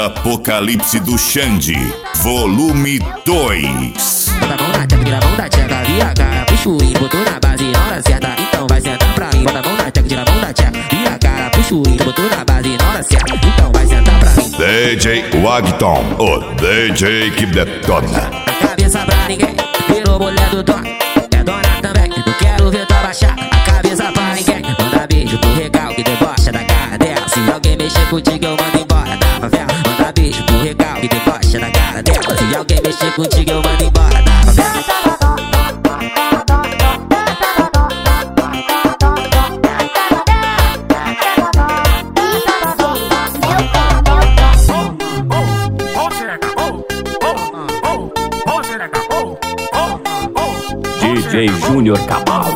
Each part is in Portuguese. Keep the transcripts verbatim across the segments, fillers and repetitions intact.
Apocalipse do Xande, volume dois. Bota a mão na tcheca, tira a mão da tcheca, vira a cara pro chuinho, botou na base na hora certa, então vai sentar pra mim. Bota a mão na tcheca, tira a mão da tcheca, vira a cara pro chuinho, botou na base na hora certa, então vai sentar pra mim. D J Wagton, o D J que detona. A cabeça pra ninguém, virou mulher do dono, é dona também, não quero ver tua baixar. A cabeça pra ninguém, manda beijo pro recalque, debocha da cara dela. Se alguém mexer contigo eu mando embora da favela. Manda beijo pro recalque, debocha da cara dela. Se alguém mexer contigo eu mando embora da favela. D J Júnior Cabal.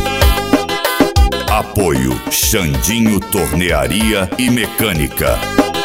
Apoio Xandinho Tornearia e Mecânica.